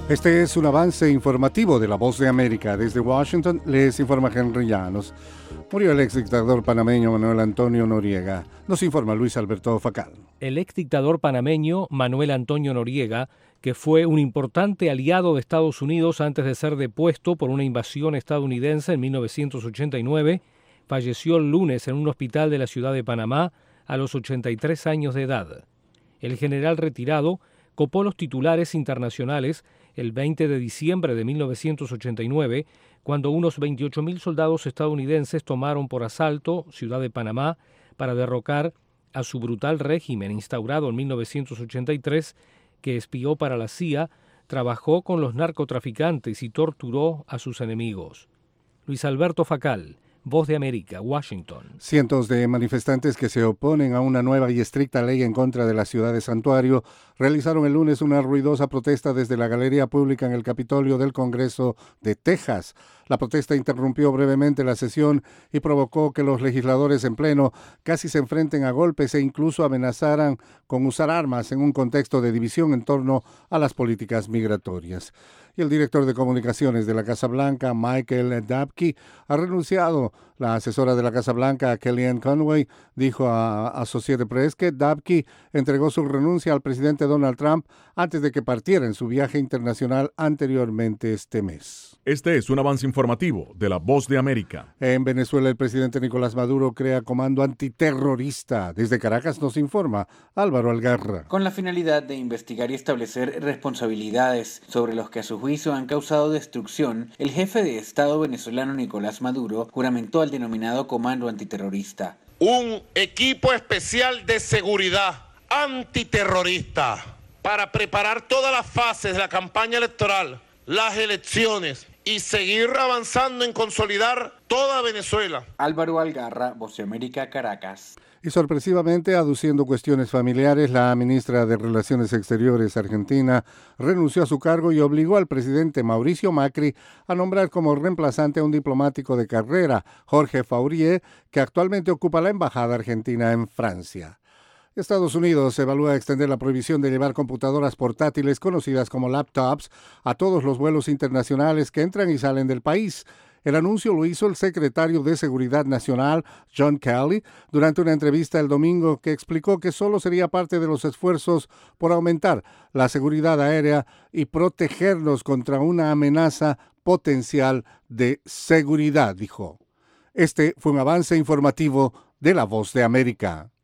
Este es un avance informativo de La Voz de América. Desde Washington les informa Henry Llanos. Murió el exdictador panameño Manuel Antonio Noriega. Nos informa Luis Alberto Facal. El exdictador panameño Manuel Antonio Noriega, que fue un importante aliado de Estados Unidos antes de ser depuesto por una invasión estadounidense en 1989, falleció el lunes en un hospital de la ciudad de Panamá a los 83 años de edad. El general retirado copó los titulares internacionales el 20 de diciembre de 1989, cuando unos 28.000 soldados estadounidenses tomaron por asalto Ciudad de Panamá para derrocar a su brutal régimen instaurado en 1983, que espió para la CIA, trabajó con los narcotraficantes y torturó a sus enemigos. Luis Alberto Facal, Voz de América, Washington. Cientos de manifestantes que se oponen a una nueva y estricta ley en contra de la ciudad de Santuario realizaron el lunes una ruidosa protesta desde la galería pública en el Capitolio del Congreso de Texas. La protesta interrumpió brevemente la sesión y provocó que los legisladores en pleno casi se enfrenten a golpes e incluso amenazaran con usar armas en un contexto de división en torno a las políticas migratorias. Y el director de comunicaciones de la Casa Blanca, Michael Dabke, ha renunciado. La asesora de la Casa Blanca, Kellyanne Conway, dijo a Associated Press que Dabke entregó su renuncia al presidente Donald Trump antes de que partiera en su viaje internacional anteriormente este mes. Este es un avance informativo de La Voz de América. En Venezuela, el presidente Nicolás Maduro crea comando antiterrorista. Desde Caracas nos informa Álvaro Algarra. Con la finalidad de investigar y establecer responsabilidades sobre los que a su juicio han causado destrucción, el jefe de Estado venezolano Nicolás Maduro juramentó al denominado Comando Antiterrorista. Un equipo especial de seguridad antiterrorista para preparar todas las fases de la campaña electoral, las elecciones y seguir avanzando en consolidar toda Venezuela. Álvaro Algarra, Voz de América, Caracas. Y sorpresivamente, aduciendo cuestiones familiares, la ministra de Relaciones Exteriores argentina renunció a su cargo y obligó al presidente Mauricio Macri a nombrar como reemplazante a un diplomático de carrera, Jorge Faurier, que actualmente ocupa la embajada argentina en Francia. Estados Unidos evalúa extender la prohibición de llevar computadoras portátiles conocidas como laptops a todos los vuelos internacionales que entran y salen del país. El anuncio lo hizo el secretario de Seguridad Nacional, John Kelly, durante una entrevista el domingo que explicó que solo sería parte de los esfuerzos por aumentar la seguridad aérea y protegernos contra una amenaza potencial de seguridad, dijo. Este fue un avance informativo de La Voz de América.